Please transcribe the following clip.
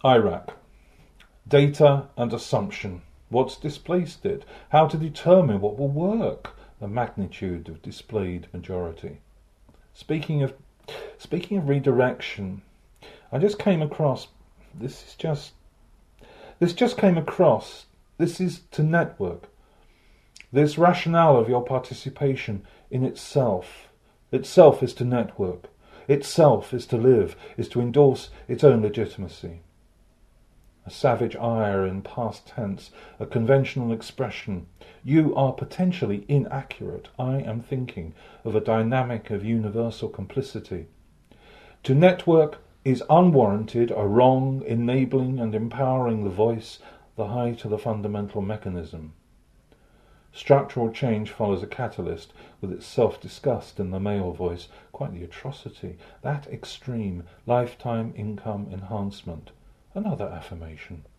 IRAC. Data and assumption. What's displaced it? How to determine what will work? The magnitude of displayed majority. Speaking of redirection, I just came across, this is to network. This rationale of your participation in itself is to network. Itself is to live, is to endorse its own legitimacy. A savage ire in past tense, a conventional expression. You are potentially inaccurate. I am thinking of a dynamic of universal complicity. To network is unwarranted, a wrong, enabling and empowering the voice, the height of the fundamental mechanism. Structural change follows a catalyst with its self-disgust in the male voice. Quite the atrocity. That extreme lifetime income enhancement. Another affirmation.